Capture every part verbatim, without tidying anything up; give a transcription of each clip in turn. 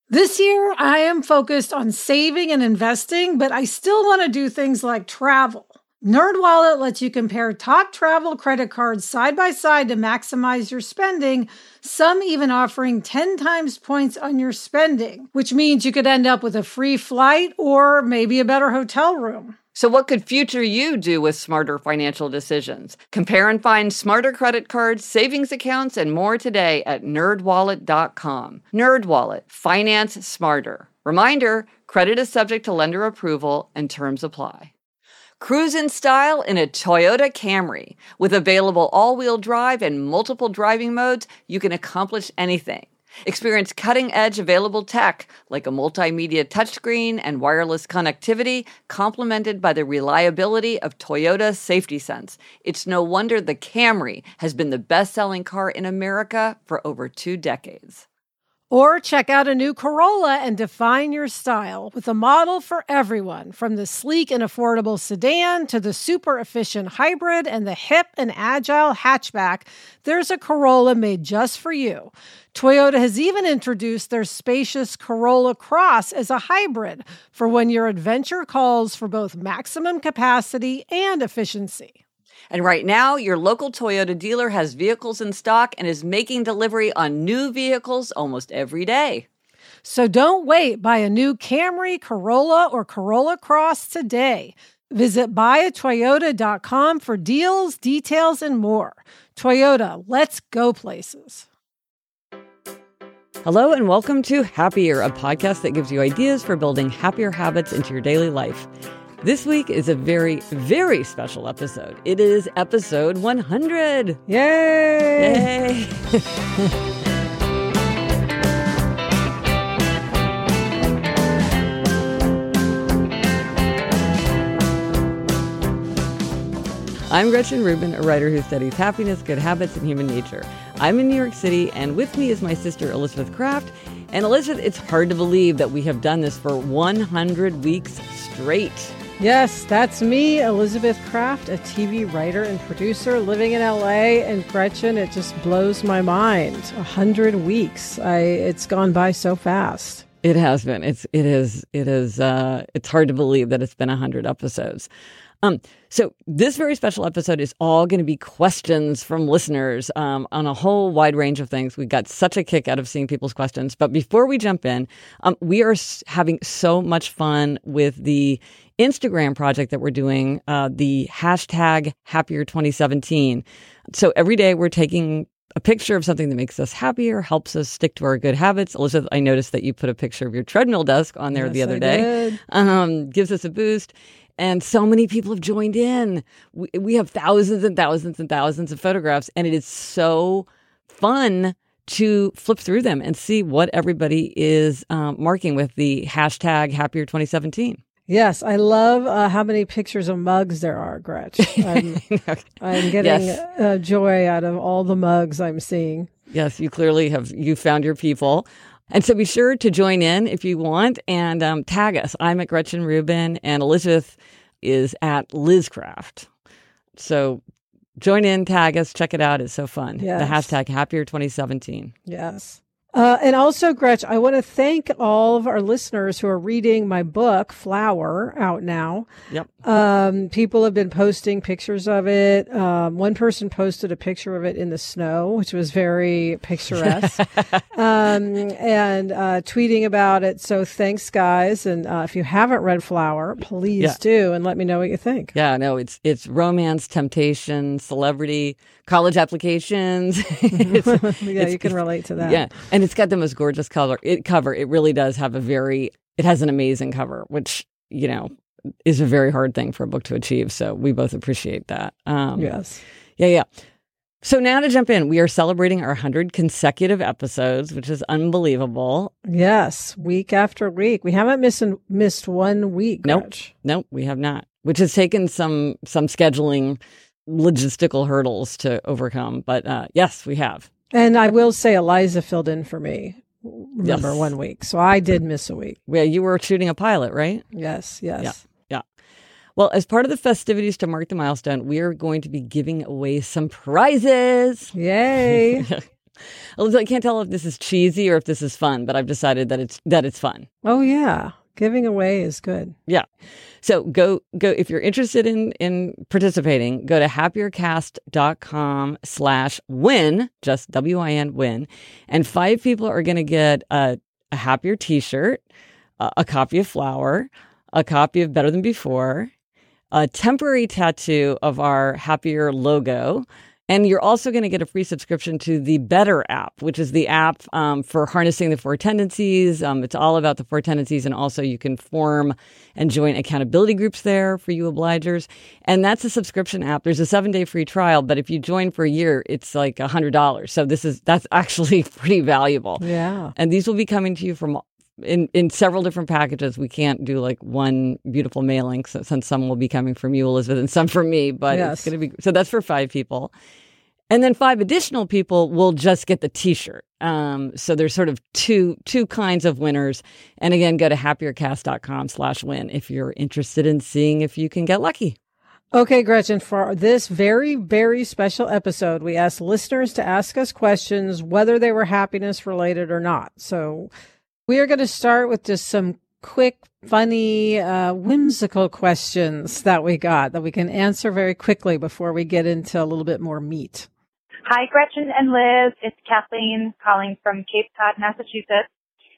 This year, I am focused on saving and investing, but I still want to do things like travel. NerdWallet lets you compare top travel credit cards side by side to maximize your spending, some even offering ten times points on your spending, which means you could end up with a free flight or maybe a better hotel room. So what could future you do with smarter financial decisions? Compare and find smarter credit cards, savings accounts, and more today at nerd wallet dot com. NerdWallet. Finance smarter. Reminder, credit is subject to lender approval and terms apply. Cruise in style in a Toyota Camry. With available all-wheel drive and multiple driving modes, you can accomplish anything. Experience cutting-edge available tech like a multimedia touchscreen and wireless connectivity, complemented by the reliability of Toyota Safety Sense. It's no wonder the Camry has been the best-selling car in America for over two decades. Or check out a new Corolla and define your style with a model for everyone, from the sleek and affordable sedan to the super efficient hybrid and the hip and agile hatchback. There's a Corolla made just for you. Toyota has even introduced their spacious Corolla Cross as a hybrid for when your adventure calls for both maximum capacity and efficiency. And right now, your local Toyota dealer has vehicles in stock and is making delivery on new vehicles almost every day. So don't wait. Buy a new Camry, Corolla, or Corolla Cross today. Visit buy a toyota dot com for deals, details, and more. Toyota, let's go places. Hello and welcome to Happier, a podcast that gives you ideas for building happier habits into your daily life. This week is a very, very special episode. It is episode one hundred. Yay! Yay! I'm Gretchen Rubin, a writer who studies happiness, good habits, and human nature. I'm in New York City, and with me is my sister, Elizabeth Craft. And Elizabeth, it's hard to believe that we have done this for one hundred weeks straight. Yes, that's me, Elizabeth Craft, a T V writer and producer living in L A. And Gretchen, it just blows my mind. A hundred weeks. I it's gone by so fast. It has been. It's it is it is uh, it's hard to believe that it's been a hundred episodes. Um, so this very special episode is all going to be questions from listeners um, on a whole wide range of things. We got such a kick out of seeing people's questions. But before we jump in, um, we are having so much fun with the Instagram project that we're doing, uh, the hashtag Happier twenty seventeen. So every day we're taking a picture of something that makes us happier, helps us stick to our good habits. Elizabeth, I noticed that you put a picture of your treadmill desk on there yes, the other I day. Did. Um, gives us a boost. And so many people have joined in. We, we have thousands and thousands and thousands of photographs, and it is so fun to flip through them and see what everybody is um, marking with the hashtag Happier twenty seventeen. Yes, I love uh, how many pictures of mugs there are, Gretch. I'm, okay. I'm getting yes. uh, joy out of all the mugs I'm seeing. Yes, you clearly have you found your people. And so be sure to join in if you want and um, tag us. I'm at Gretchen Rubin and Elizabeth is at Lizcraft. So join in, tag us, check it out. It's so fun. Yes. The hashtag Happier twenty seventeen. Yes. Uh, and also, Gretch, I want to thank all of our listeners who are reading my book, Flower, out now. Yep. Um, people have been posting pictures of it. Um, one person posted a picture of it in the snow, which was very picturesque, um, and uh, tweeting about it. So thanks, guys. And uh, if you haven't read Flower, please yeah. do, and let me know what you think. Yeah, no, it's it's romance, temptation, celebrity, college applications. it's, yeah, it's, you can relate to that. Yeah, and it's got the most gorgeous color. It cover. It really does have a very. It has an amazing cover, which you know is a very hard thing for a book to achieve. So we both appreciate that. Um, yes. Yeah, yeah. So now to jump in, we are celebrating our one hundred consecutive episodes, which is unbelievable. Yes, week after week. We haven't missed missed one week. Nope, Gretch. nope, we have not. Which has taken some some scheduling, logistical hurdles to overcome. But uh, yes, we have. And I will say Eliza filled in for me, remember, yes. one week. So I did miss a week. Yeah, you were shooting a pilot, right? Yes, yes. Yeah, yeah. Well, as part of the festivities to mark the milestone, we are going to be giving away some prizes. Yay. I can't tell if this is cheesy or if this is fun, but I've decided that it's that it's fun. Oh, yeah. Giving away is good. Yeah. So go, go if you're interested in, in participating, go to happiercast.com slash win, just W I N win. And five people are going to get a, a Happier t-shirt, a, a copy of Flower, a copy of Better Than Before, a temporary tattoo of our Happier logo. And you're also going to get a free subscription to the Better app, which is the app um, for harnessing the four tendencies. Um, it's all about the four tendencies. And also you can form and join accountability groups there for you obligers. And that's a subscription app. There's a seven day free trial. But if you join for a year, it's like one hundred dollars. So this is that's actually pretty valuable. Yeah. And these will be coming to you from in, in several different packages. We can't do like one beautiful mailing so, since some will be coming from you, Elizabeth, and some from me. But yes. It's going to be so that's for five people. And then five additional people will just get the t-shirt. Um, so there's sort of two two kinds of winners. And again, go to happiercast.com slash win if you're interested in seeing if you can get lucky. Okay, Gretchen, for this very, very special episode, we asked listeners to ask us questions, whether they were happiness related or not. So we are going to start with just some quick, funny, uh, whimsical questions that we got that we can answer very quickly before we get into a little bit more meat. Hi, Gretchen and Liz. It's Kathleen calling from Cape Cod, Massachusetts.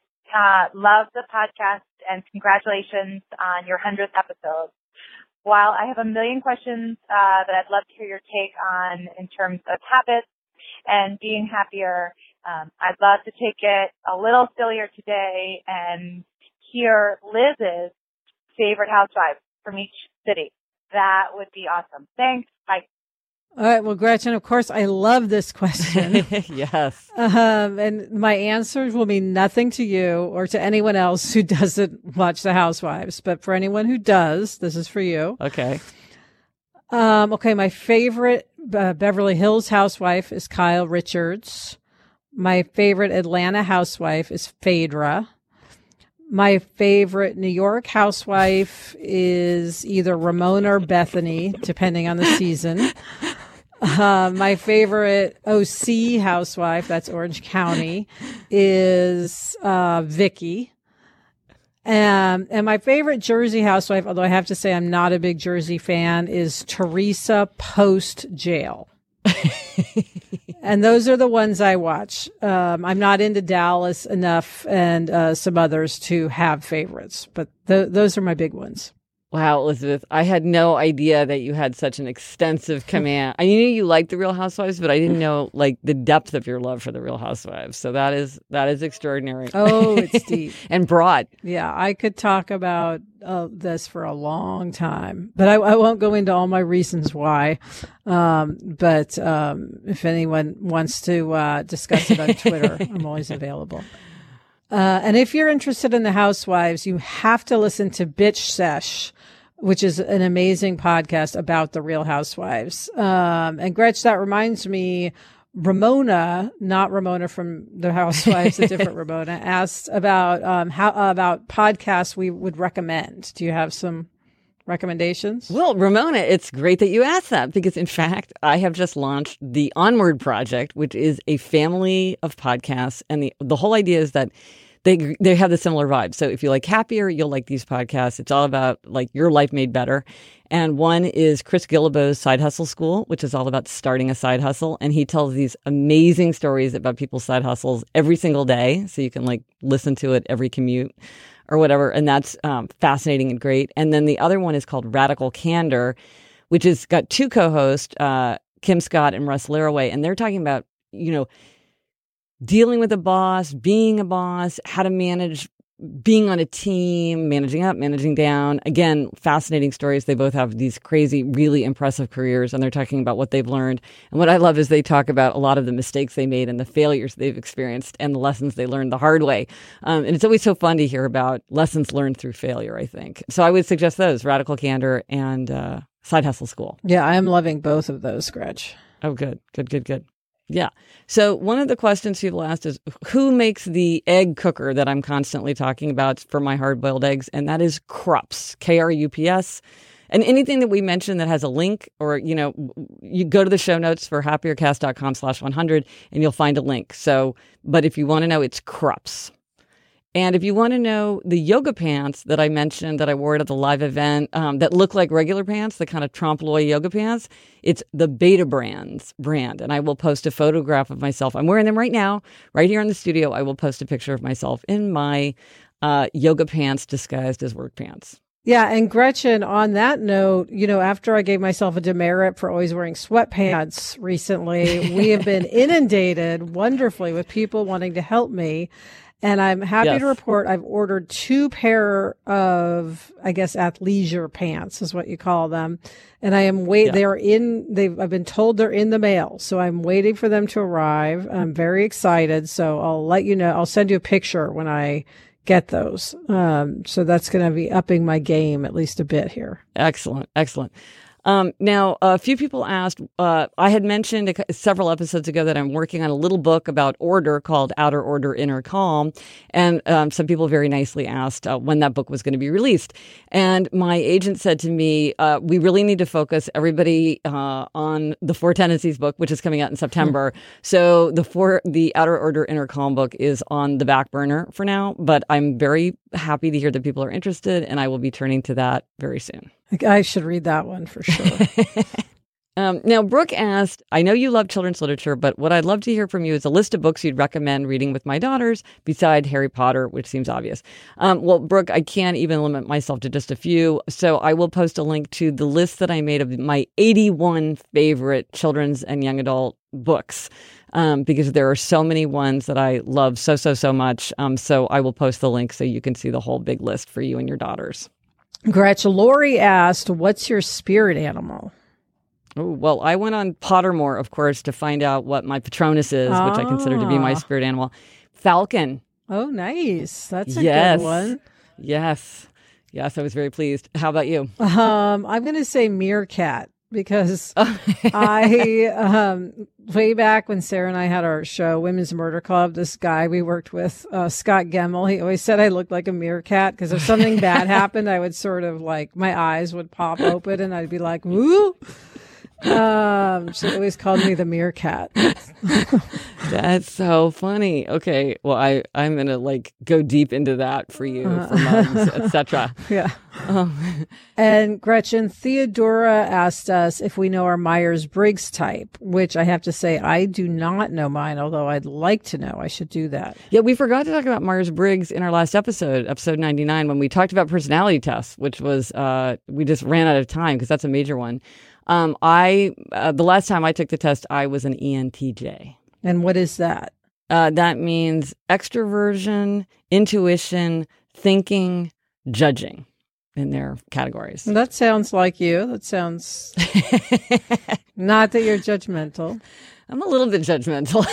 Uh, love the podcast and congratulations on your hundredth episode. While I have a million questions uh, that I'd love to hear your take on in terms of habits and being happier, um, I'd love to take it a little sillier today and hear Liz's favorite housewives from each city. That would be awesome. Thanks. Bye. All right. Well, Gretchen, of course, I love this question. Yes. Um, and my answers will mean nothing to you or to anyone else who doesn't watch The Housewives. But for anyone who does, this is for you. Okay. Um, okay. My favorite uh, Beverly Hills housewife is Kyle Richards. My favorite Atlanta housewife is Phaedra. My favorite New York housewife is either Ramona or Bethany, depending on the season. Uh, my favorite O C housewife, that's Orange County, is uh, Vicky. Um, and my favorite Jersey housewife, although I have to say I'm not a big Jersey fan, is Teresa post-jail. And those are the ones I watch. Um, I'm not into Dallas enough and uh, some others to have favorites, but th- those are my big ones. Wow, Elizabeth, I had no idea that you had such an extensive command. I knew you liked The Real Housewives, but I didn't know like the depth of your love for The Real Housewives. So that is that is extraordinary. Oh, it's deep. And broad. Yeah, I could talk about uh, this for a long time, but I, I won't go into all my reasons why. Um, but um, if anyone wants to uh, discuss it on Twitter, I'm always available. Uh, and if you're interested in The Housewives, you have to listen to Bitch Sesh, which is an amazing podcast about The Real Housewives. Um, and Gretch, that reminds me, Ramona, not Ramona from The Housewives, a different Ramona, asked about um, how about podcasts we would recommend. Do you have some recommendations? Well, Ramona, it's great that you asked that because, in fact, I have just launched the Onward Project, which is a family of podcasts. And the, the whole idea is that they they have the similar vibe. So if you like Happier, you'll like these podcasts. It's all about like your life made better. And one is Chris Guillebeau's Side Hustle School, which is all about starting a side hustle. And he tells these amazing stories about people's side hustles every single day. So you can like listen to it every commute or whatever. And that's um, fascinating and great. And then the other one is called Radical Candor, which has got two co-hosts, uh, Kim Scott and Russ Laraway. And they're talking about, you know, dealing with a boss, being a boss, how to manage being on a team, managing up, managing down. Again, fascinating stories. They both have these crazy, really impressive careers, and they're talking about what they've learned. And what I love is they talk about a lot of the mistakes they made and the failures they've experienced and the lessons they learned the hard way. Um, and it's always so fun to hear about lessons learned through failure, I think. So I would suggest those, Radical Candor and uh, Side Hustle School. Yeah, I am loving both of those, Gretch. Oh, good, good, good, good. Yeah. So one of the questions people asked is, who makes the egg cooker that I'm constantly talking about for my hard-boiled eggs? And that is Krups, K R U P S. And anything that we mentioned that has a link, or, you know, you go to the show notes for happiercast.com slash 100 and you'll find a link. So, but if you want to know, it's Krups. And if you want to know the yoga pants that I mentioned that I wore at the live event um, that look like regular pants, the kind of trompe l'oeil yoga pants, it's the Beta Brands brand. And I will post a photograph of myself. I'm wearing them right now, right here in the studio. I will post a picture of myself in my uh, yoga pants disguised as work pants. Yeah. And Gretchen, on that note, you know, after I gave myself a demerit for always wearing sweatpants recently, we have been inundated wonderfully with people wanting to help me. And I'm happy yes. to report I've ordered two pair of, I guess, athleisure pants is what you call them. And I am wait. Yeah. They are in. They've. I've been told they're in the mail, so I'm waiting for them to arrive. I'm very excited. So I'll let you know. I'll send you a picture when I get those. Um, so that's going to be upping my game at least a bit here. Excellent, excellent. Um, now, a few people asked, uh, I had mentioned a, several episodes ago that I'm working on a little book about order called Outer Order, Inner Calm. And um, some people very nicely asked uh, when that book was going to be released. And my agent said to me, uh, we really need to focus everybody uh, on the Four Tendencies book, which is coming out in September. So the four, the Outer Order, Inner Calm book is on the back burner for now. But I'm very happy to hear that people are interested, and I will be turning to that very soon. I should read that one for sure. um, now, Brooke asked, I know you love children's literature, but what I'd love to hear from you is a list of books you'd recommend reading with my daughters beside Harry Potter, which seems obvious. Um, well, Brooke, I can't even limit myself to just a few. So I will post a link to the list that I made of my eighty-one favorite children's and young adult books. Um, because there are so many ones that I love so, so, so much. Um, so I will post the link so you can see the whole big list for you and your daughters. Gretchen, Lori asked, what's your spirit animal? Oh, well, I went on Pottermore, of course, to find out what my Patronus is, ah. which I consider to be my spirit animal. Falcon. Oh, nice. That's a yes. good one. Yes. Yes, I was very pleased. How about you? Um, I'm going to say meerkat. Because I, um, way back when Sarah and I had our show, Women's Murder Club, this guy we worked with, uh, Scott Gemmel, he always said I looked like a meerkat because if something bad happened, I would sort of like, my eyes would pop open and I'd be like, woo. Um, so he always called me the meerkat. That's so funny. Okay. Well, I, I'm going to like go deep into that for you, uh, for mugs, et cetera. Yeah. Um. And Gretchen, Theodora asked us if we know our Myers-Briggs type, which I have to say, I do not know mine, although I'd like to know. I should do that. Yeah, we forgot to talk about Myers-Briggs in our last episode, episode ninety-nine, when we talked about personality tests, which was, uh, we just ran out of time because that's a major one. Um, I, uh, the last time I took the test, I was an E N T J. And what is that? Uh, that means extroversion, intuition, thinking, judging in their categories. That sounds like you. That sounds not that you're judgmental. I'm a little bit judgmental.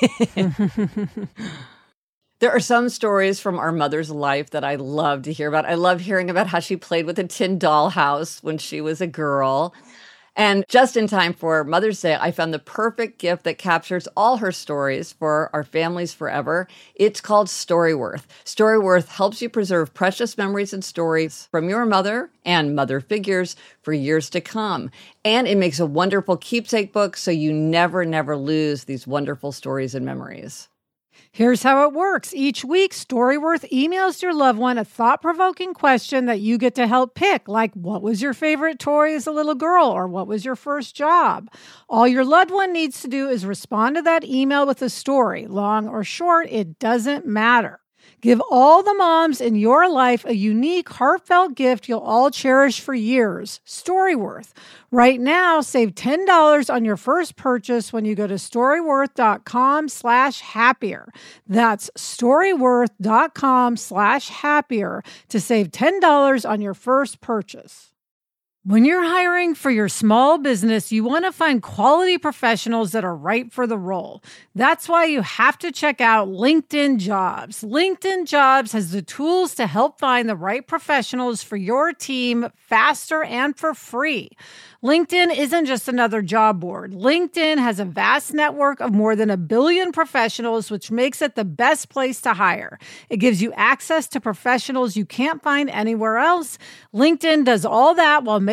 There are some stories from our mother's life that I love to hear about. I love hearing about how she played with a tin dollhouse when she was a girl. And just in time for Mother's Day, I found the perfect gift that captures all her stories for our families forever. It's called Storyworth. Storyworth helps you preserve precious memories and stories from your mother and mother figures for years to come. And it makes a wonderful keepsake book so you never, never lose these wonderful stories and memories. Here's how it works. Each week, Storyworth emails your loved one a thought-provoking question that you get to help pick, like what was your favorite toy as a little girl, or what was your first job? All your loved one needs to do is respond to that email with a story. Long or short, it doesn't matter. Give all the moms in your life a unique, heartfelt gift you'll all cherish for years. Storyworth. Right now, save ten dollars on your first purchase when you go to storyworth.com slash happier. That's storyworth.com slash happier to save ten dollars on your first purchase. When you're hiring for your small business, you want to find quality professionals that are right for the role. That's why you have to check out LinkedIn Jobs. LinkedIn Jobs has the tools to help find the right professionals for your team faster and for free. LinkedIn isn't just another job board. LinkedIn has a vast network of more than a billion professionals, which makes it the best place to hire. It gives you access to professionals you can't find anywhere else. LinkedIn does all that while making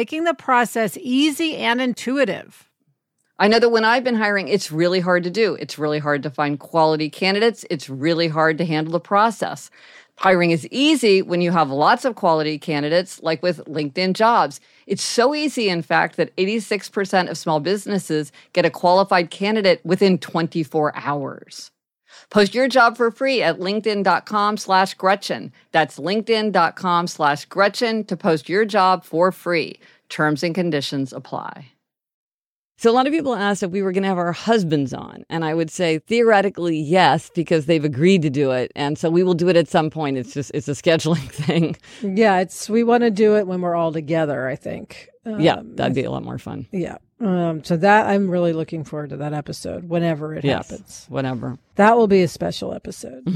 making the process easy and intuitive. I know that when I've been hiring, it's really hard to do. It's really hard to find quality candidates. It's really hard to handle the process. Hiring is easy when you have lots of quality candidates, like with LinkedIn Jobs. It's so easy, in fact, that eighty-six percent of small businesses get a qualified candidate within twenty-four hours. Post your job for free at linkedin.com slash Gretchen. That's linkedin.com slash Gretchen to post your job for free. Terms and conditions apply. So a lot of people asked if we were going to have our husbands on. And I would say theoretically, yes, because they've agreed to do it. And so we will do it at some point. It's just, it's a scheduling thing. Yeah, it's we want to do it when we're all together, I think. Um, yeah, that'd be a lot more fun. Yeah. Um, so that I'm really looking forward to that episode whenever it yes, happens. Whenever. That will be a special episode.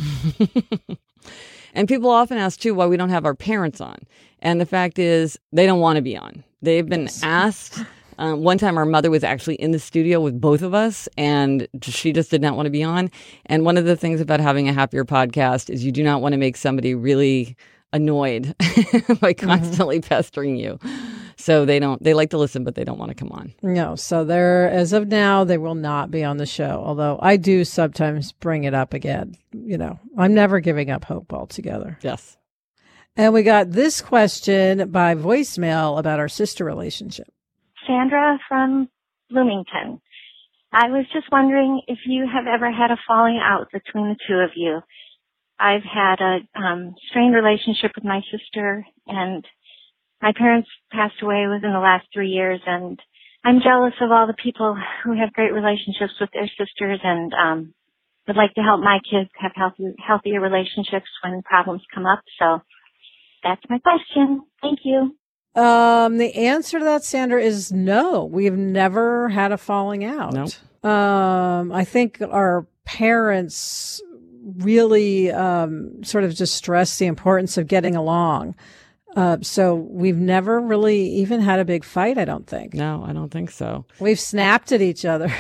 And people often ask, too, why we don't have our parents on. And the fact is they don't want to be on. They've been yes. asked. Um, one time our mother was actually in the studio with both of us, and she just did not want to be on. And one of the things about having a happier podcast is you do not want to make somebody really annoyed by constantly mm-hmm. pestering you. So they don't, they like to listen, but they don't want to come on. No. So they're, as of now, they will not be on the show. Although I do sometimes bring it up again. You know, I'm never giving up hope altogether. Yes. And we got this question by voicemail about our sister relationship. Sandra from Bloomington. I was just wondering if you have ever had a falling out between the two of you. I've had a um, strained relationship with my sister, and my parents passed away within the last three years, and I'm jealous of all the people who have great relationships with their sisters and um, would like to help my kids have healthy, healthier relationships when problems come up. So that's my question. Thank you. Um, the answer to that, Sandra, is no. We've never had a falling out. Nope. Um, I think our parents really um, sort of just stress the importance of getting along. Uh, so we've never really even had a big fight, I don't think. No, I don't think so. We've snapped at each other.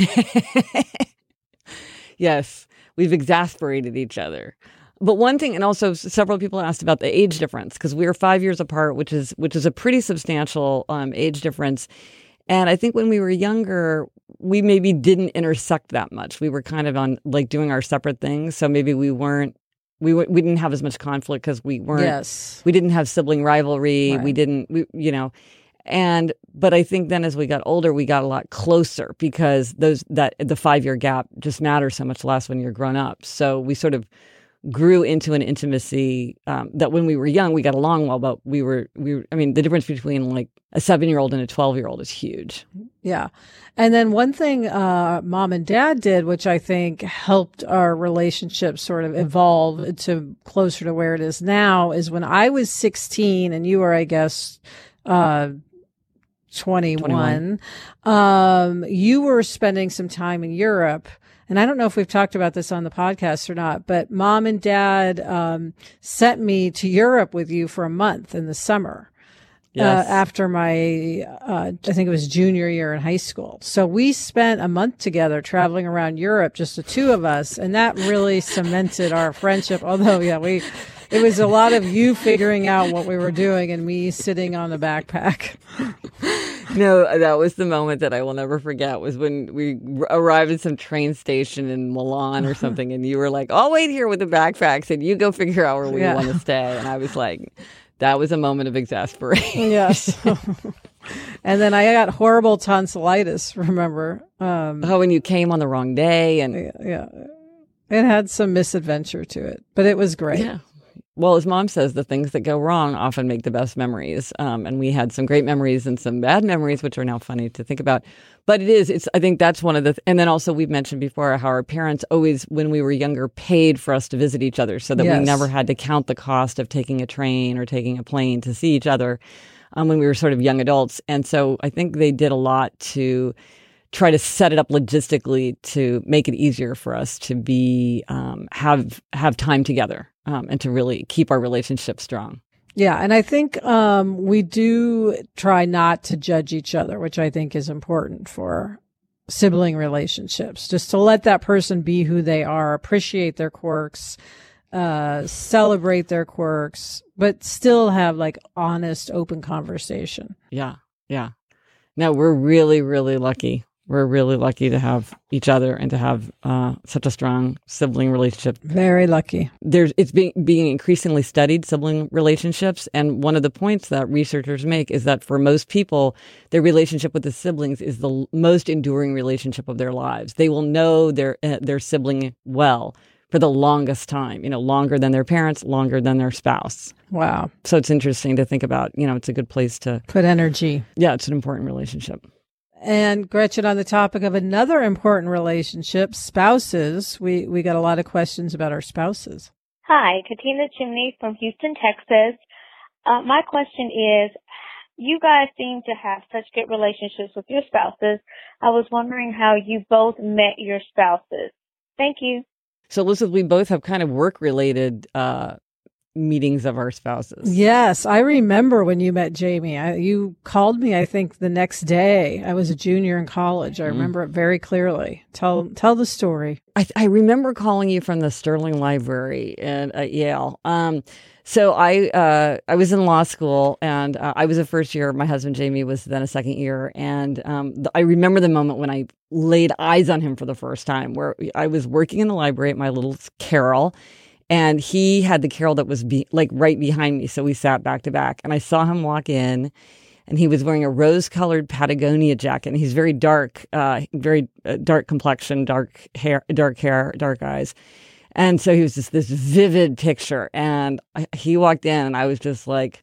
Yes, we've exasperated each other. But one thing, and also several people asked about the age difference, because we are five years apart, which is which is a pretty substantial um, age difference. And I think when we were younger, we maybe didn't intersect that much. We were kind of on like doing our separate things. So maybe we weren't, we w- we didn't have as much conflict because we weren't, yes. we didn't have sibling rivalry. Right. We didn't, we, you know, and, but I think then as we got older, we got a lot closer because those, that the five year gap just matters so much less when you're grown up. So we sort of grew into an intimacy um, that when we were young, we got along well, but we were, we were, I mean, the difference between like a seven-year-old and a twelve-year-old is huge. Yeah. And then one thing uh, mom and dad did, which I think helped our relationship sort of evolve to closer to where it is now, is when I was sixteen and you were, I guess, uh, twenty-one, um, you were spending some time in Europe. And I don't know if we've talked about this on the podcast or not, but mom and dad um, sent me to Europe with you for a month in the summer. Yes. Uh, after my, uh, I think it was junior year in high school. So we spent a month together traveling around Europe, just the two of us. And that really cemented our friendship. Although, yeah, we, it was a lot of you figuring out what we were doing and me sitting on the backpack. No, that was the moment that I will never forget, was when we arrived at some train station in Milan or something. And you were like, I'll wait here with the backpacks and you go figure out where we yeah. want to stay. And I was like, that was a moment of exasperation. Yes. And then I got horrible tonsillitis, remember? Um, oh, and you came on the wrong day. And yeah, yeah. It had some misadventure to it, but it was great. Yeah. Well, as mom says, the things that go wrong often make the best memories. Um, and we had some great memories and some bad memories, which are now funny to think about. But it is, it's, I think that's one of the, th- and then also we've mentioned before how our parents always, when we were younger, paid for us to visit each other so that yes. we never had to count the cost of taking a train or taking a plane to see each other um, when we were sort of young adults. And so I think they did a lot to try to set it up logistically to make it easier for us to be, um, have, have time together. Um, and to really keep our relationship strong. Yeah. And I think um, we do try not to judge each other, which I think is important for sibling relationships, just to let that person be who they are, appreciate their quirks, uh, celebrate their quirks, but still have like honest, open conversation. Yeah. Yeah. No, we're really, really lucky. We're really lucky to have each other and to have uh, such a strong sibling relationship. Very lucky. There's it's being being increasingly studied, sibling relationships, and one of the points that researchers make is that for most people, their relationship with the siblings is the l- most enduring relationship of their lives. They will know their uh, their sibling well for the longest time, you know, longer than their parents, longer than their spouse. Wow. So it's interesting to think about, you know, it's a good place to put energy. Yeah, it's an important relationship. And Gretchen, on the topic of another important relationship, spouses, we, we got a lot of questions about our spouses. Hi, Katina Chimney from Houston, Texas. Uh, my question is, you guys seem to have such good relationships with your spouses. I was wondering how you both met your spouses. Thank you. So, Elizabeth, we both have kind of work-related uh meetings of our spouses. Yes, I remember when you met Jamie. I, you called me, I think, the next day. I was a junior in college. I mm. remember it very clearly. Tell tell the story. I, I remember calling you from the Sterling Library in, at Yale. Um, so I uh, I was in law school, and uh, I was a first year. My husband, Jamie, was then a second year. And um, the, I remember the moment when I laid eyes on him for the first time, where I was working in the library at my little Carol, and he had the Carol that was be, like right behind me. So we sat back to back, and I saw him walk in, and he was wearing a rose-colored Patagonia jacket. And he's very dark, uh, very uh, dark complexion, dark hair, dark hair, dark eyes. And so he was just this vivid picture. And I, he walked in, and I was just like,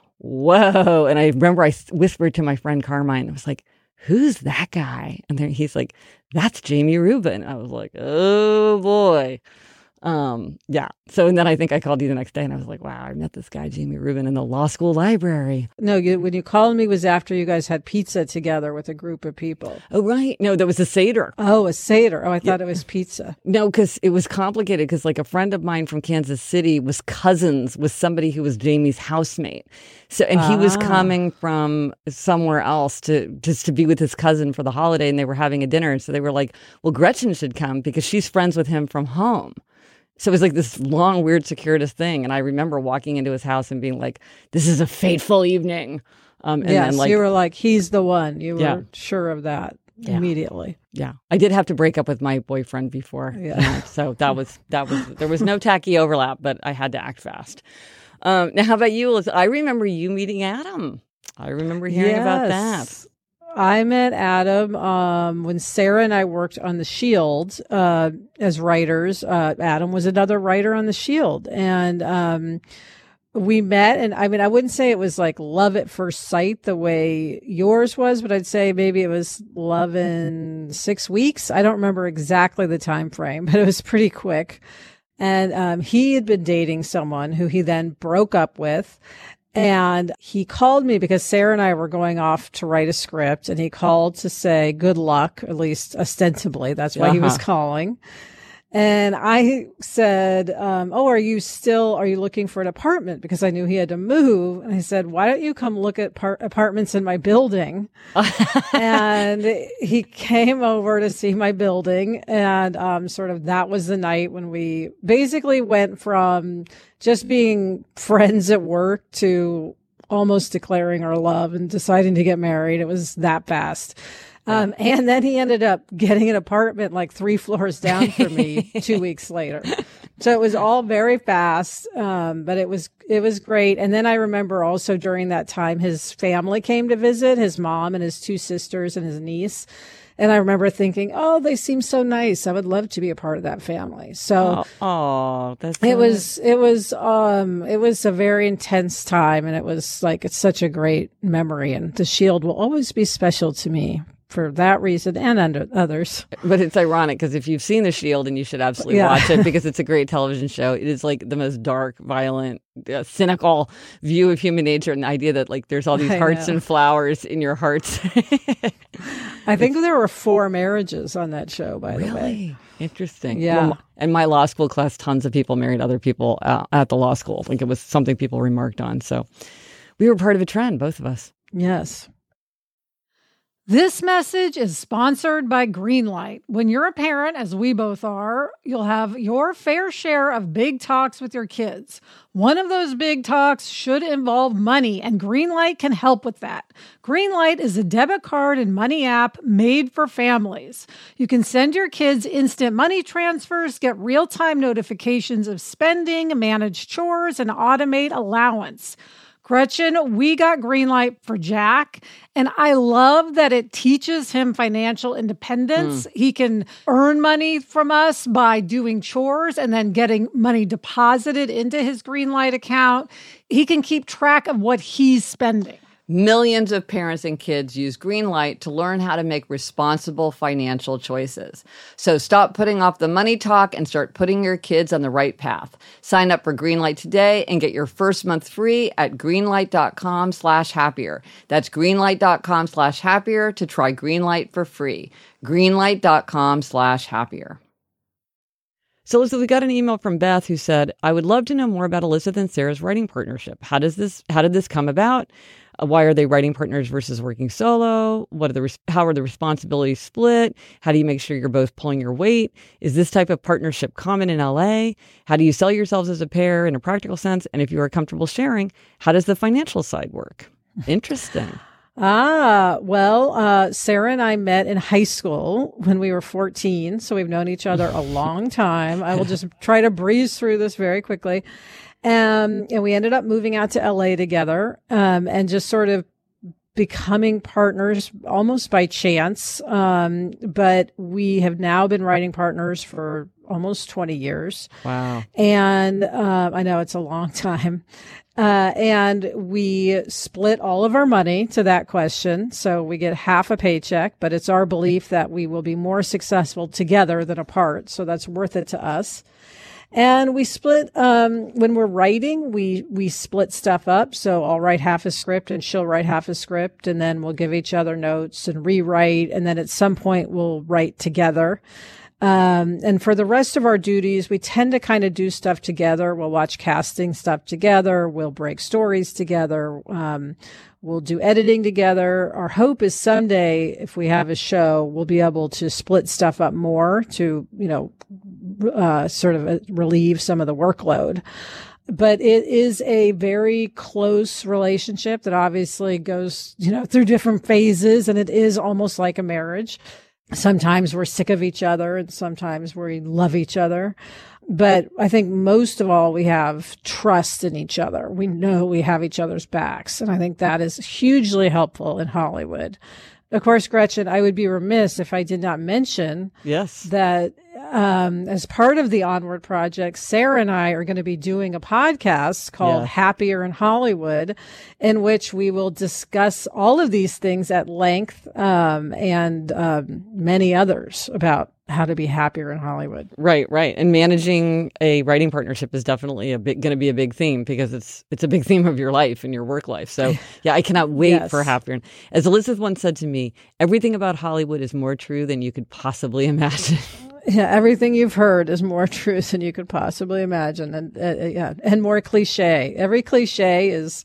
whoa. And I remember I whispered to my friend Carmine, I was like, who's that guy? And then he's like, that's Jamie Rubin. I was like, oh boy. Um, yeah. So, and then I think I called you the next day, and I was like, wow, I met this guy, Jamie Rubin, in the law school library. No, you, when you called me was after you guys had pizza together with a group of people. Oh, right. No, there was a Seder. Oh, a Seder. Oh, I thought yeah. it was pizza. No, because it was complicated, because like a friend of mine from Kansas City was cousins with somebody who was Jamie's housemate. So, and he ah. was coming from somewhere else to just to be with his cousin for the holiday, and they were having a dinner. And so they were like, well, Gretchen should come because she's friends with him from home. So it was like this long, weird, circuitous thing. And I remember walking into his house and being like, this is a fateful evening. Um, and yes, then like, you were like, he's the one. You were yeah. sure of that yeah. immediately. Yeah. I did have to break up with my boyfriend before. Yeah. yeah. So that was, that was, there was no tacky overlap, but I had to act fast. Um, now, how about you, Liz? I remember you meeting Adam. I remember hearing yes. about that. I met Adam um, when Sarah and I worked on The Shield uh, as writers. Uh, Adam was another writer on The Shield. And um, we met. And I mean, I wouldn't say it was like love at first sight the way yours was, but I'd say maybe it was love in six weeks. I don't remember exactly the time frame, but it was pretty quick. And um, he had been dating someone who he then broke up with. And he called me because Sarah and I were going off to write a script, and he called to say good luck, at least ostensibly. That's why uh-huh. he was calling. And I said, um, oh, are you still, are you looking for an apartment? Because I knew he had to move. And I said, why don't you come look at par- apartments in my building? And he came over to see my building. And um, sort of that was the night when we basically went from just being friends at work to almost declaring our love and deciding to get married. It was that fast. Um, and then he ended up getting an apartment like three floors down from me two weeks later. So it was all very fast. Um, but it was, it was great. And then I remember also during that time, his family came to visit, his mom and his two sisters and his niece. And I remember thinking, oh, they seem so nice. I would love to be a part of that family. So, oh, oh that's it was, it was, um, it was a very intense time. And it was like, it's such a great memory. And The Shield will always be special to me for that reason and under others. But it's ironic because if you've seen The Shield, and you should absolutely yeah. watch it because it's a great television show, it is like the most dark, violent, uh, cynical view of human nature, and the idea that like there's all these I hearts know. and flowers in your hearts. I think there were four marriages on that show, by really? the way. Interesting. Yeah. Well, in my law school class, tons of people married other people uh, at the law school. Like it was something people remarked on. So we were part of a trend, both of us. Yes. This message is sponsored by Greenlight. When you're a parent, as we both are, you'll have your fair share of big talks with your kids. One of those big talks should involve money, and Greenlight can help with that. Greenlight is a debit card and money app made for families. You can send your kids instant money transfers, get real-time notifications of spending, manage chores, and automate allowance. Gretchen, we got Greenlight for Jack, and I love that it teaches him financial independence. Mm. He can earn money from us by doing chores and then getting money deposited into his Greenlight account. He can keep track of what he's spending. Millions of parents and kids use Greenlight to learn how to make responsible financial choices. So stop putting off the money talk and start putting your kids on the right path. Sign up for Greenlight today and get your first month free at greenlight.com slash happier. That's greenlight.com slash happier to try Greenlight for free. Greenlight.com slash happier. So, Elizabeth, we got an email from Beth who said, I would love to know more about Elizabeth and Sarah's writing partnership. How does this, how did this come about? Uh, why are they writing partners versus working solo? What are the, how are the responsibilities split? How do you make sure you're both pulling your weight? Is this type of partnership common in L A? How do you sell yourselves as a pair in a practical sense? And if you are comfortable sharing, how does the financial side work? Interesting. Ah, well, uh, Sarah and I met in high school when we were fourteen. So we've known each other a long time. I will just try to breeze through this very quickly. Um, and we ended up moving out to L A together, um, and just sort of becoming partners almost by chance. Um, but we have now been writing partners for almost twenty years. Wow. And, uh, I know it's a long time. Uh, and we split all of our money to that question. So we get half a paycheck, but it's our belief that we will be more successful together than apart. So that's worth it to us. And we split, um, when we're writing, we, we split stuff up. So I'll write half a script and she'll write half a script, and then we'll give each other notes and rewrite. And then at some point we'll write together. Um, and for the rest of our duties, we tend to kind of do stuff together. We'll watch casting stuff together. We'll break stories together. Um, we'll do editing together. Our hope is someday, if we have a show, we'll be able to split stuff up more to, you know, uh, sort of relieve some of the workload. But it is a very close relationship that obviously goes, you know, through different phases, and it is almost like a marriage. Sometimes we're sick of each other and sometimes we love each other. But I think most of all, we have trust in each other. We know we have each other's backs. And I think that is hugely helpful in Hollywood. Of course, Gretchen, I would be remiss if I did not mention yes. that um, as part of the Onward Project, Sarah and I are going to be doing a podcast called yes. Happier in Hollywood, in which we will discuss all of these things at length, um, and um, many others about how to be happier in Hollywood. Right, right. And managing a writing partnership is definitely a big, going to be a big theme, because it's it's a big theme of your life and your work life. So yeah, I cannot wait yes. for Happier. As Elizabeth once said to me, everything about Hollywood is more true than you could possibly imagine. Yeah, everything you've heard is more true than you could possibly imagine, and uh, yeah, and more cliche. Every cliche is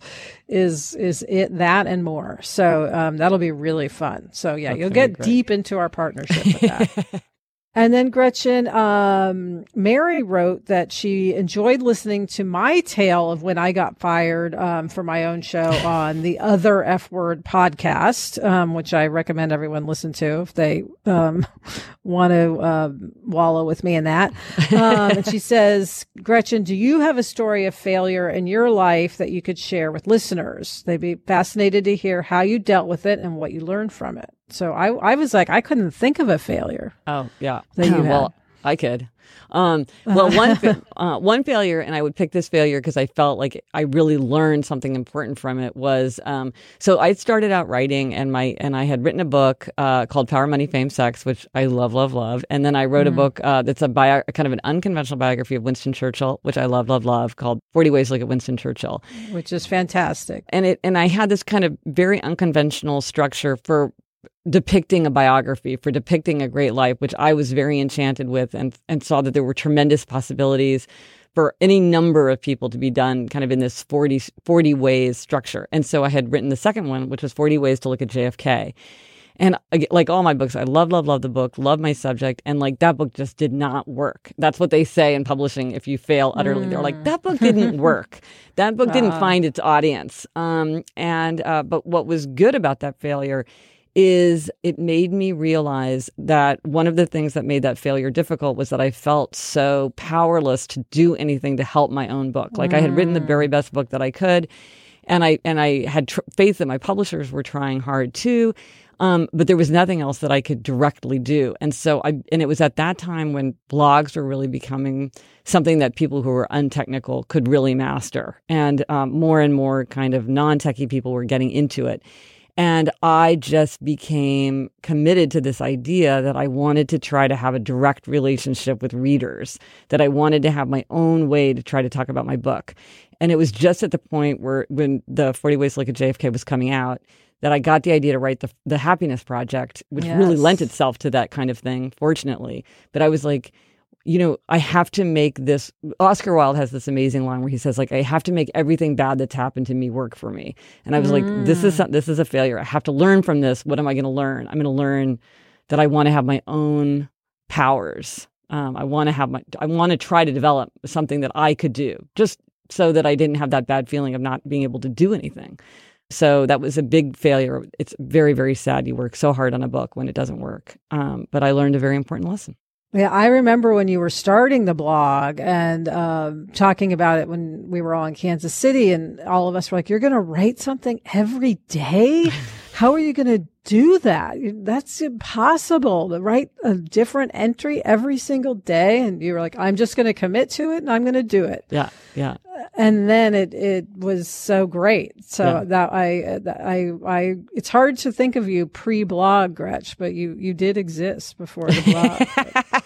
is is it that and more. So um, that'll be really fun. So yeah, That's you'll get great. deep into our partnership with that. And then Gretchen, um, Mary wrote that she enjoyed listening to my tale of when I got fired, um, for my own show on the Other F Word podcast, um, which I recommend everyone listen to if they, um, want to, uh, wallow with me in that. Um, and she says, Gretchen, do you have a story of failure in your life that you could share with listeners? They'd be fascinated to hear how you dealt with it and what you learned from it. So I, I was like, I couldn't think of a failure. Oh, yeah. That you well, had. I could. Um, well, one fa- uh, one failure, and I would pick this failure because I felt like I really learned something important from it, was um, so I started out writing, and my and I had written a book uh, called Power, Money, Fame, Sex, which I love, love, love. And then I wrote mm-hmm. a book uh, that's a bio, kind of an unconventional biography of Winston Churchill, which I love, love, love, called forty Ways to Look at Winston Churchill. Which is fantastic. And it and I had this kind of very unconventional structure for depicting a biography, for depicting a great life, which I was very enchanted with, and and saw that there were tremendous possibilities for any number of people to be done kind of in this forty, forty ways structure. And so I had written the second one, which was forty Ways to Look at J F K. And I- like all my books, I love, love, love the book, love my subject. And like that book just did not work. That's what they say in publishing. If you fail utterly, mm. they're like, that book didn't work. That book uh. didn't find its audience. Um, and, uh, but what was good about that failure is it made me realize that one of the things that made that failure difficult was that I felt so powerless to do anything to help my own book. Like mm. I had written the very best book that I could. And I and I had tr- faith that my publishers were trying hard too, um, but there was nothing else that I could directly do. And so I and it was at that time when blogs were really becoming something that people who were untechnical could really master, and um, more and more kind of non-techie people were getting into it. And I just became committed to this idea that I wanted to try to have a direct relationship with readers, that I wanted to have my own way to try to talk about my book. And it was just at the point where when the forty Ways to Look at J F K was coming out that I got the idea to write the the Happiness Project, which yes. really lent itself to that kind of thing, fortunately. But I was like, you know, I have to make this. Oscar Wilde has this amazing line where he says, like, I have to make everything bad that's happened to me work for me. And I was mm. like, this is this is a failure. I have to learn from this. What am I going to learn? I'm going to learn that I want to have my own powers. Um, I want to have my. I want to try to develop something that I could do, just so that I didn't have that bad feeling of not being able to do anything. So that was a big failure. It's very, very sad. You work so hard on a book when it doesn't work. Um, but I learned a very important lesson. Yeah, I remember when you were starting the blog and um, talking about it when we were all in Kansas City, and all of us were like, you're going to write something every day? How are you going to do that? That's impossible to write a different entry every single day. And you were like, I'm just going to commit to it and I'm going to do it. Yeah, yeah. And then it, it was so great. So yeah. that I, that I, I, it's hard to think of you pre-blog, Gretch, but you, you did exist before the blog.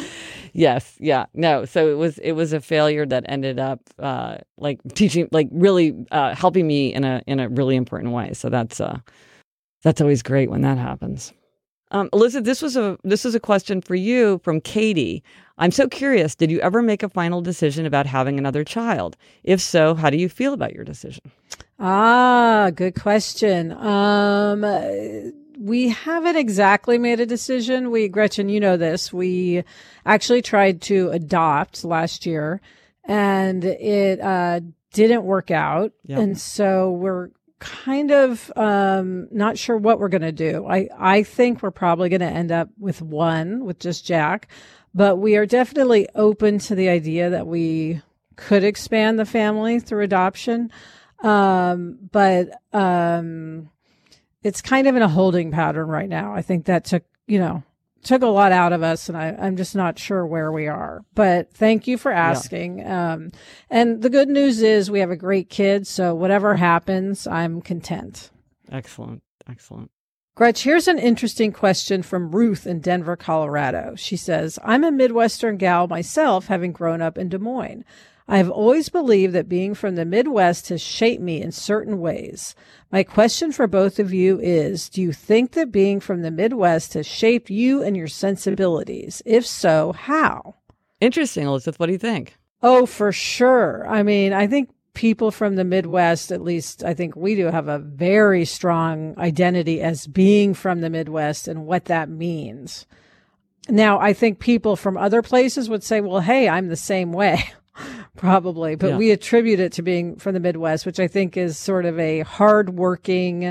Yes. Yeah. No. So it was, it was a failure that ended up, uh, like teaching, like really, uh, helping me in a, in a really important way. So that's, uh, that's always great when that happens. Um, Elizabeth, this was a, this is a question for you from Katie. I'm so curious. Did you ever make a final decision about having another child? If so, how do you feel about your decision? Ah, good question. Um, we haven't exactly made a decision. We, Gretchen, you know this. We actually tried to adopt last year and it, uh, didn't work out. Yep. And so we're kind of, um, not sure what we're going to do. I, I think we're probably going to end up with one, with just Jack, but we are definitely open to the idea that we could expand the family through adoption. Um, but, um, it's kind of in a holding pattern right now. I think that took, you know, took a lot out of us, and I, I'm just not sure where we are. But thank you for asking. Yeah. Um, and the good news is we have a great kid, so whatever happens, I'm content. Excellent. Excellent. Gretch, here's an interesting question from Ruth in Denver, Colorado. She says, I'm a Midwestern gal myself, having grown up in Des Moines. I have always believed that being from the Midwest has shaped me in certain ways. My question for both of you is, do you think that being from the Midwest has shaped you and your sensibilities? If so, how? Interesting, Elizabeth. What do you think? Oh, for sure. I mean, I think people from the Midwest, at least I think we do, have a very strong identity as being from the Midwest and what that means. Now, I think people from other places would say, well, hey, I'm the same way. Probably, but yeah. we attribute it to being from the Midwest, which I think is sort of a hardworking,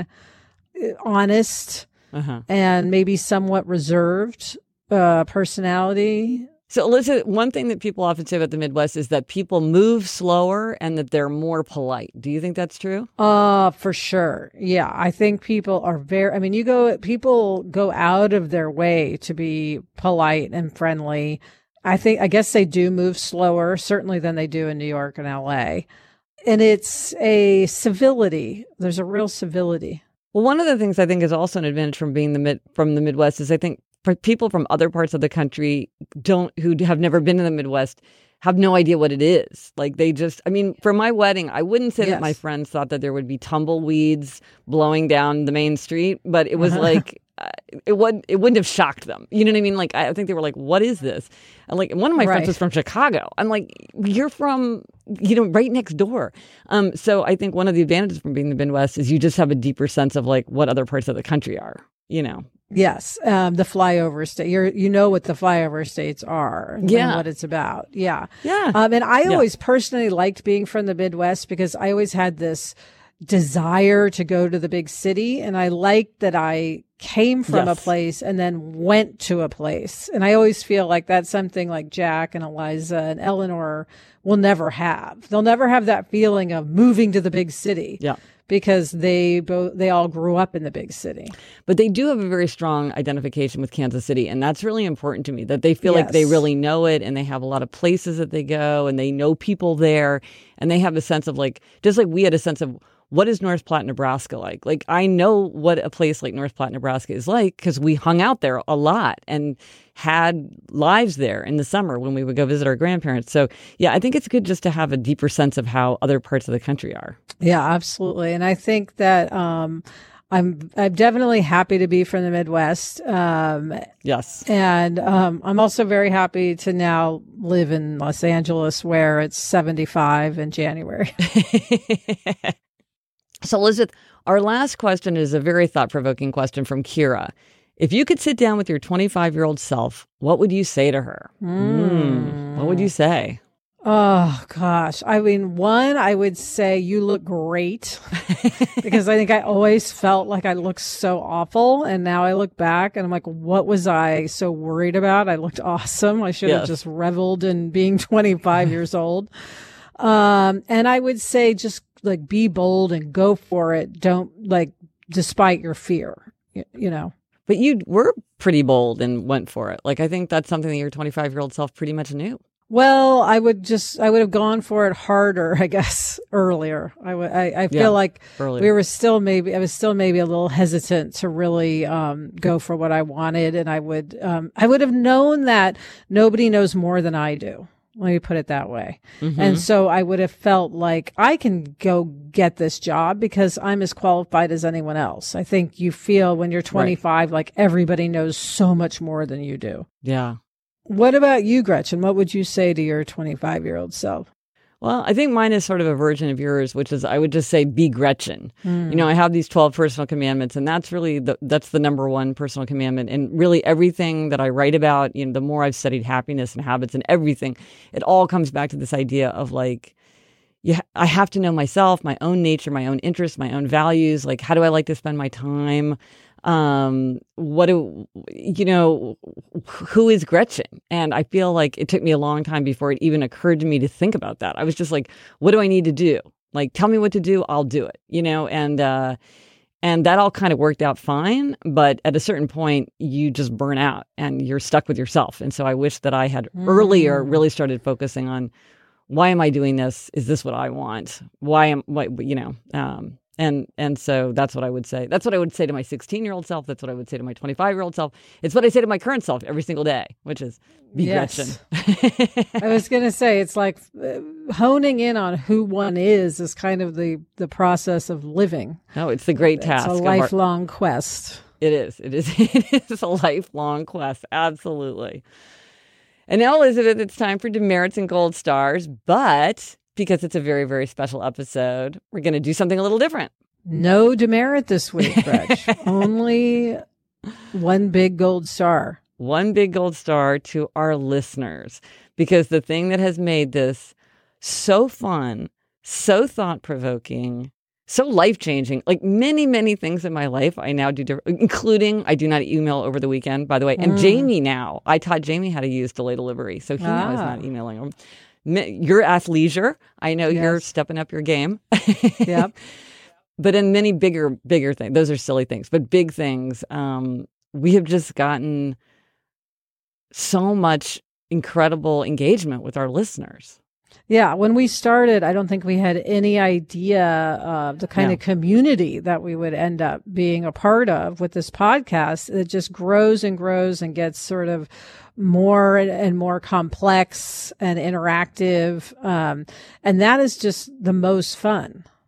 honest, uh-huh. and maybe somewhat reserved uh, personality. So, Elizabeth, one thing that people often say about the Midwest is that people move slower and that they're more polite. Do you think that's true? Uh, for sure. Yeah, I think people are very, I mean, you go, people go out of their way to be polite and friendly. I think, I guess they do move slower, certainly than they do in New York and L A. And it's a civility. There's a real civility. Well, one of the things I think is also an advantage from being the mid, from the Midwest is I think people from other parts of the country don't, who have never been in the Midwest, have no idea what it is. Like they just, I mean, for my wedding, I wouldn't say yes. that my friends thought that there would be tumbleweeds blowing down the main street, but it was like, uh, it wouldn't, it wouldn't have shocked them. You know what I mean? Like, I think they were like, what is this? And like, one of my right. friends was from Chicago. I'm like, you're from, you know, right next door. Um, so I think one of the advantages from being the Midwest is you just have a deeper sense of like what other parts of the country are, you know, Yes, um, the flyover state. You're, you know what the flyover states are and Yeah. what it's about. Yeah. Yeah. Um, and I Yeah. always personally liked being from the Midwest because I always had this desire to go to the big city. And I liked that I came from Yes. a place and then went to a place. And I always feel like that's something like Jack and Eliza and Eleanor will never have. They'll never have that feeling of moving to the big city. Yeah. Because they both, they all grew up in the big city. But they do have a very strong identification with Kansas City. And that's really important to me, that they feel like Yes. they really know it, and they have a lot of places that they go, and they know people there. And they have a sense of like, just like we had a sense of, what is North Platte, Nebraska like? Like, I know what a place like North Platte, Nebraska is like because we hung out there a lot and had lives there in the summer when we would go visit our grandparents. So, yeah, I think it's good just to have a deeper sense of how other parts of the country are. Yeah, absolutely. And I think that um, I'm I'm definitely happy to be from the Midwest. Um, Yes. and um, I'm also very happy to now live in Los Angeles where it's seventy-five in January. So, Elizabeth, our last question is a very thought-provoking question from Kira. If you could sit down with your twenty-five-year-old self, what would you say to her? Mm. What would you say? Oh, gosh. I mean, one, I would say you look great because I think I always felt like I looked so awful. And now I look back and I'm like, what was I so worried about? I looked awesome. I should have Yes. just reveled in being twenty-five years old. Um, and I would say just like be bold and go for it. Don't like, despite your fear, you, you know. But you were pretty bold and went for it. Like, I think that's something that your twenty-five-year-old self pretty much knew. Well, I would just, I would have gone for it harder, I guess, earlier. I would, I, I feel Yeah, like earlier. we were still maybe, I was still maybe a little hesitant to really, um, go for what I wanted. And I would, um, I would have known that nobody knows more than I do. Let me put it that way. Mm-hmm. And so I would have felt like I can go get this job because I'm as qualified as anyone else. I think you feel when you're twenty-five, like everybody knows so much more than you do. Yeah. What about you, Gretchen? What would you say to your twenty-five-year-old self? Well, I think mine is sort of a version of yours, which is I would just say be Gretchen. Mm. You know, I have these twelve personal commandments, and that's really the that's the number one personal commandment. And really everything that I write about, you know, the more I've studied happiness and habits and everything, it all comes back to this idea of like, yeah, I have to know myself, my own nature, my own interests, my own values. Like, how do I like to spend my time? Um, what do, you know, who is Gretchen? And I feel like it took me a long time before it even occurred to me to think about that. I was just like, what do I need to do? Like, tell me what to do. I'll do it, you know? And, uh, and that all kind of worked out fine. But at a certain point, you just burn out and you're stuck with yourself. And so I wish that I had Mm. earlier really started focusing on, why am I doing this? Is this what I want? Why am, what, you know, um, And and so that's what I would say. That's what I would say to my sixteen-year-old self. That's what I would say to my twenty-five-year-old self. It's what I say to my current self every single day, which is be Yes. Gretchen. I was going to say, it's like uh, honing in on who one is is kind of the, the process of living. No, it's the great task. It's a of our- lifelong quest. It is. It is. It is a lifelong quest. Absolutely. And now, Elizabeth, it's time for demerits and gold stars. But because it's a very, very special episode, we're going to do something a little different. No demerit this week, Gretch. Only one big gold star. One big gold star to our listeners, because the thing that has made this so fun, so thought-provoking, so life-changing, like many, many things in my life I now do, different, including I do not email over the weekend, by the way. And Mm. Jamie now, I taught Jamie how to use delay delivery, so he now is Ah. not emailing him. You're athleisure. I know you're Yes. stepping up your game. Yep. But in many bigger, bigger things, those are silly things, but big things, um, we have just gotten so much incredible engagement with our listeners. Yeah, when we started, I don't think we had any idea of the kind No. of community that we would end up being a part of with this podcast. It just grows and grows and gets sort of more and more complex and interactive. Um, and that is just the most fun.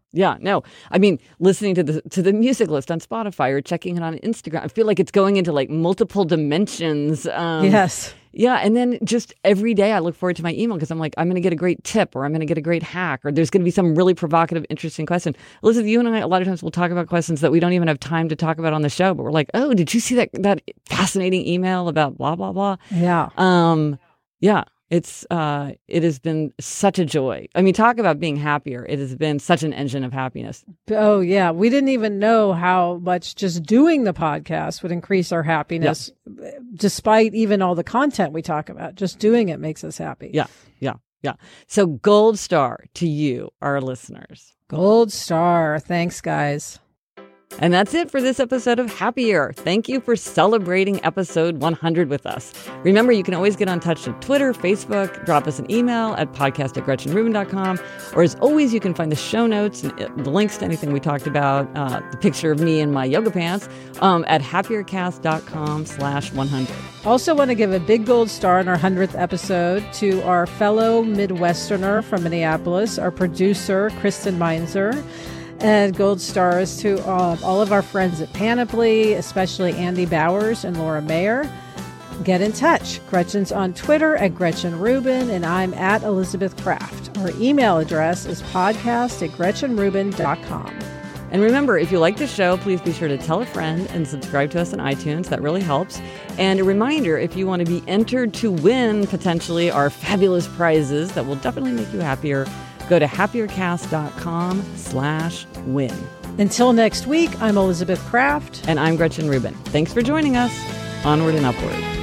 Yeah, no. I mean, listening to the to the music list on Spotify or checking it on Instagram, I feel like it's going into like multiple dimensions. Um, yes. Yeah, and then just every day I look forward to my email because I'm like, I'm going to get a great tip or I'm going to get a great hack or there's going to be some really provocative, interesting question. Elizabeth, you and I, a lot of times we'll talk about questions that we don't even have time to talk about on the show, but we're like, oh, did you see that that fascinating email about blah, blah, blah? Yeah. Um, yeah. It's uh, it has been such a joy. I mean, talk about being happier. It has been such an engine of happiness. Oh, yeah. We didn't even know how much just doing the podcast would increase our happiness, yeah. despite even all the content we talk about. Just doing it makes us happy. Yeah, yeah, yeah. So gold star to you, our listeners. Gold star. Thanks, guys. And that's it for this episode of Happier. Thank you for celebrating episode one hundred with us. Remember, you can always get in touch at Twitter, Facebook, drop us an email at podcast at gretchen rubin dot com. Or as always, you can find the show notes and the links to anything we talked about, uh, the picture of me in my yoga pants, um, at happiercast.com slash 100. Also want to give a big gold star in our hundredth episode to our fellow Midwesterner from Minneapolis, our producer, Kristen Meinzer. And gold stars to uh, all of our friends at Panoply, especially Andy Bowers and Laura Mayer. Get in touch. Gretchen's on Twitter at Gretchen Rubin, and I'm at Elizabeth Kraft. Our email address is podcast at gretchen rubin dot com. And remember, if you like the show, please be sure to tell a friend and subscribe to us on iTunes. That really helps. And a reminder, if you want to be entered to win potentially our fabulous prizes that will definitely make you happier, go to happiercast.com slash win. Until next week, I'm Elizabeth Kraft. And I'm Gretchen Rubin. Thanks for joining us. Onward and upward.